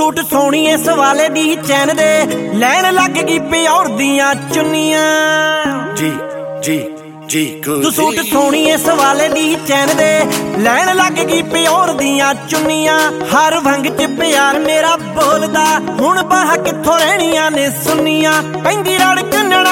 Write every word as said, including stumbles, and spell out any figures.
suit सोहणीए सवाले दी चैन दे लैन लग गई pure दियां चुन्नियां जी जी जी तू सूट सोहणीए सवाले दी चैन दे लैन लग गई प्योर दियां चुन्नियां हर भंग च प्यार मेरा बोलदा हुण बाह कित्थों रहणियां ने सुन्नियां पैंदी रड़क